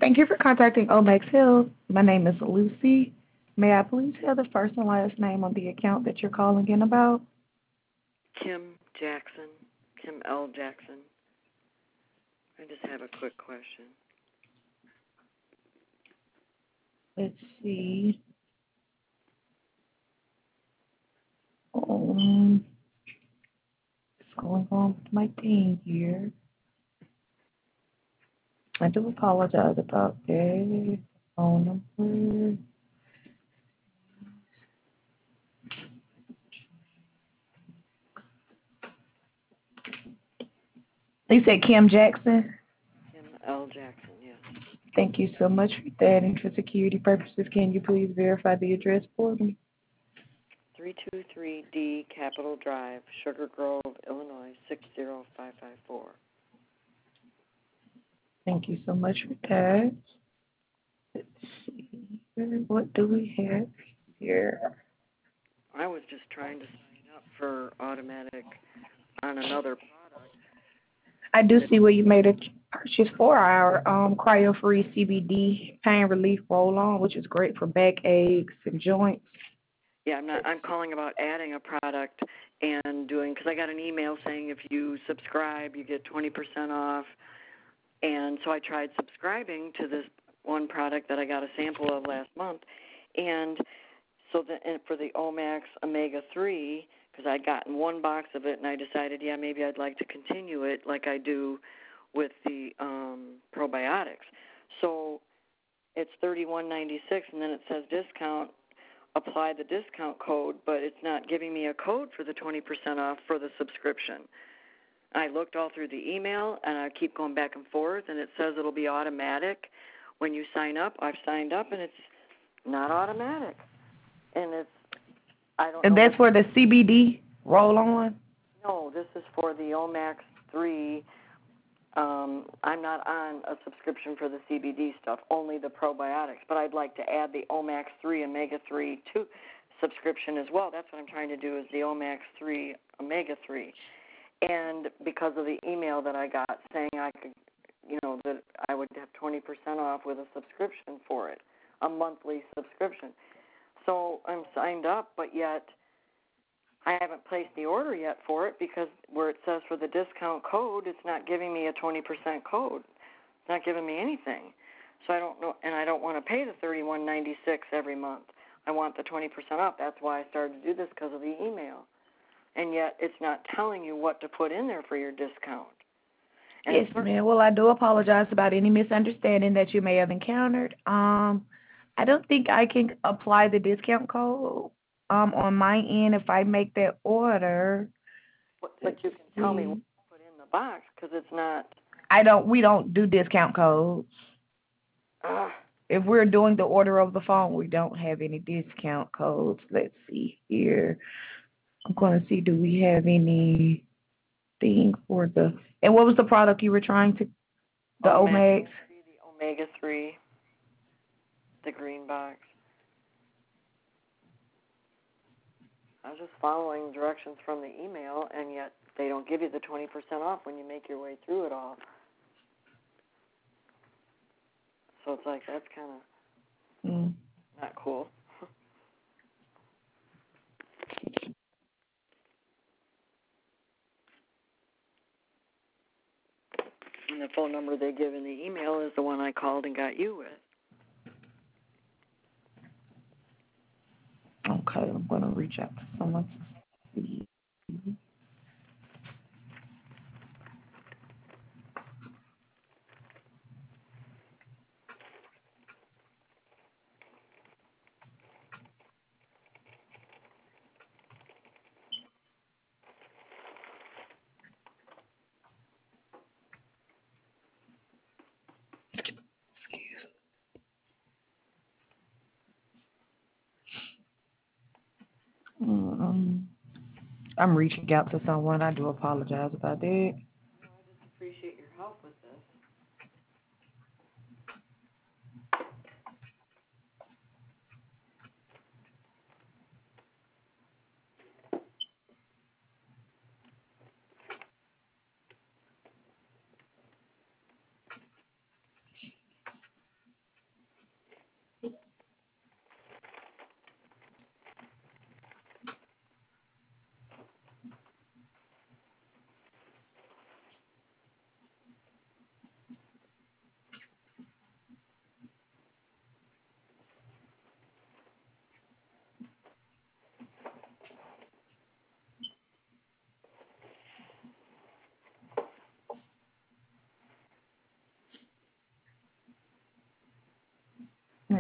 Thank you for contacting Omax Hill. My name is Lucy. May I please have the first and last name on the account that you're calling in about? Kim Jackson, Kim L. Jackson. I just have a quick question. Let's see. Um, what's going on with my team here? I do apologize about that. Phone number. You said Kim Jackson? Kim L. Jackson, yes. Thank you so much for that. And for security purposes, can you please verify the address for me? 323D Capitol Drive, Sugar Grove, Illinois, 60554. Thank you so much for that. Let's see. What do we have here? I was just trying to sign up for automatic on another product. I do see where you made a purchase for our cryo-free CBD pain relief roll-on, which is great for back aches and joints. Yeah, I'm calling about adding a product and doing, because I got an email saying if you subscribe, you get 20% off. And so I tried subscribing to this one product that I got a sample of last month. And so for the Omax Omega-3, because I'd gotten one box of it, and I decided, yeah, maybe I'd like to continue it like I do with the probiotics. So it's $31.96, and then it says discount, apply the discount code, but it's not giving me a code for the 20% off for the subscription. I looked all through the email, and I keep going back and forth, and it says it'll be automatic when you sign up. I've signed up, and it's not automatic. And I don't know. And that's for the CBD roll-on? No, this is for the Omax 3. I'm not on a subscription for the CBD stuff, only the probiotics. But I'd like to add the Omax 3 Omega-3 to subscription as well. That's what I'm trying to do is the Omax 3 Omega-3. And because of the email that I got saying I could, that I would have 20% off with a subscription for it, a monthly subscription. So I'm signed up, but yet I haven't placed the order yet for it because where it says for the discount code, it's not giving me a 20% code. It's not giving me anything. So I don't know, and I don't want to pay the $31.96 every month. I want the 20% off. That's why I started to do this, because of the email. And yet it's not telling you what to put in there for your discount. And yes, ma'am. Well, I do apologize about any misunderstanding that you may have encountered. I don't think I can apply the discount code on my end if I make that order. But you can tell me what to put in the box, because it's not. We don't do discount codes. If we're doing the order over the phone, we don't have any discount codes. Let's see here. I'm going to see, do we have anything for the, and what was the product you were trying to, the Omax? The Omega-3, the green box. I was just following directions from the email, and yet they don't give you the 20% off when you make your way through it all. So it's like, that's kind of not cool. And the phone number they give in the email is the one I called and got you with. Okay, I'm going to reach out to someone to see. I'm reaching out to someone. I do apologize about that. No, I just appreciate your help with this.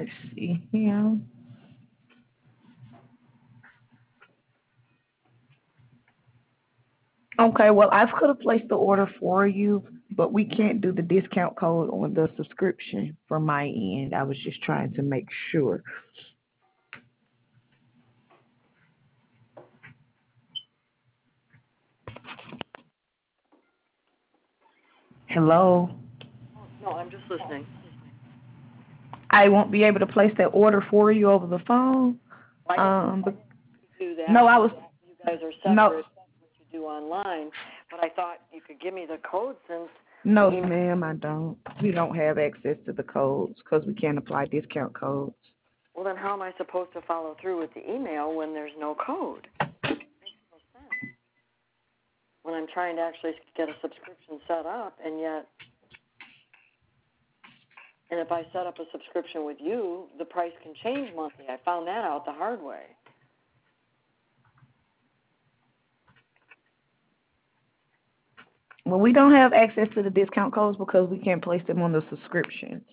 Let's see here. Okay, well, I could have placed the order for you, but we can't do the discount code on the subscription from my end. I was just trying to make sure. Hello? No, I'm just listening. I won't be able to place that order for you over the phone. I But do that. no, I was You guys are separate. no, What you do online, but I thought you could give me the code since. no, ma'am, I don't. We don't have access to the codes because we can't apply discount codes. Well, then how am I supposed to follow through with the email when there's no code? When I'm trying to actually get a subscription set up, and if I set up a subscription with you, the price can change monthly. I found that out the hard way. Well, we don't have access to the discount codes because we can't place them on the subscriptions.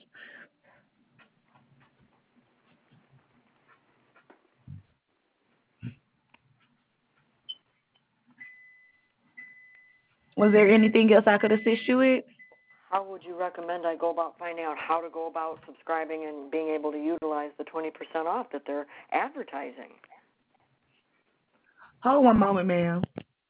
Was there anything else I could assist you with? How would you recommend I go about finding out how to go about subscribing and being able to utilize the 20% off that they're advertising? Hold one moment, ma'am.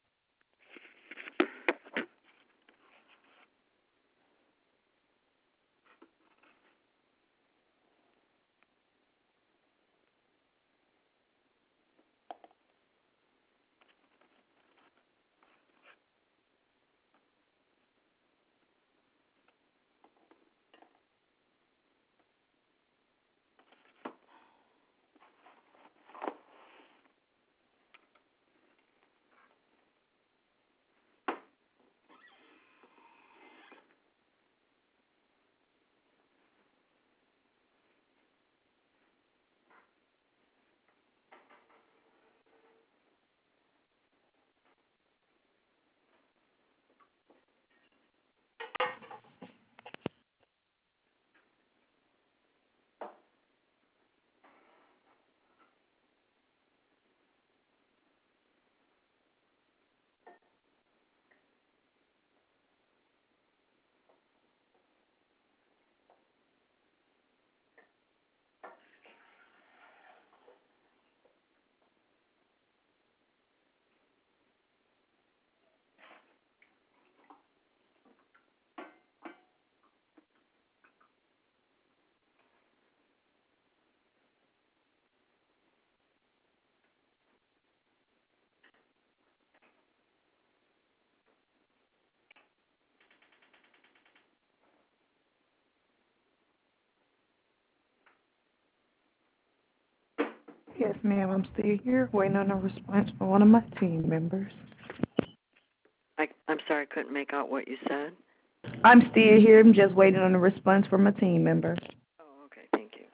Yes, ma'am, I'm still here waiting on a response from one of my team members. I'm sorry, I couldn't make out what you said. I'm still here. I'm just waiting on a response from a team member. Oh, okay, thank you.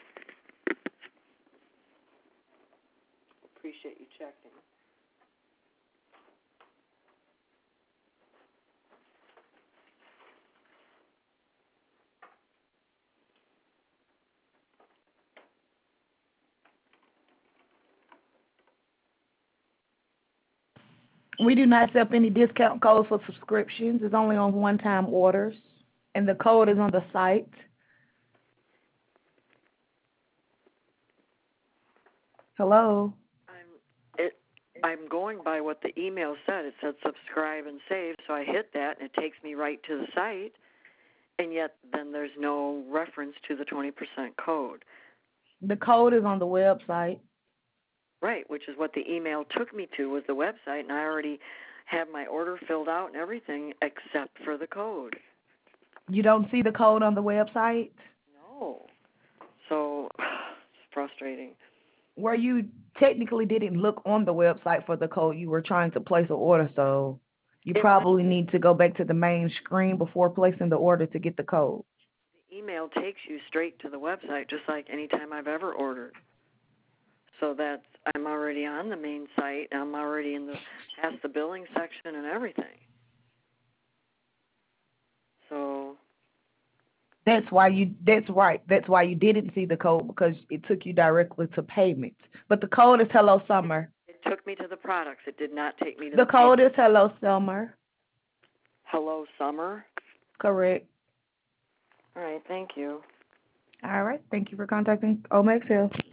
Appreciate you checking. We do not accept any discount codes for subscriptions. It's only on one-time orders, and the code is on the site. Hello? I'm going by what the email said. It said subscribe and save, so I hit that, and it takes me right to the site, and yet then there's no reference to the 20% code. The code is on the website. Right, which is what the email took me to, was the website, and I already have my order filled out and everything except for the code. You don't see the code on the website? No. So it's frustrating. Where you technically didn't look on the website for the code. You were trying to place an order, so you probably need to go back to the main screen before placing the order to get the code. The email takes you straight to the website, just like any time I've ever ordered. So that I'm already on the main site, and I'm already past the billing section and everything. So That's why you. That's right. That's why you didn't see the code, because it took you directly to payments. But the code is Hello Summer. It took me to the products. It did not take me to The the code is Hello Summer. Hello Summer. Correct. All right. Thank you. All right. Thank you for contacting Omex Hill.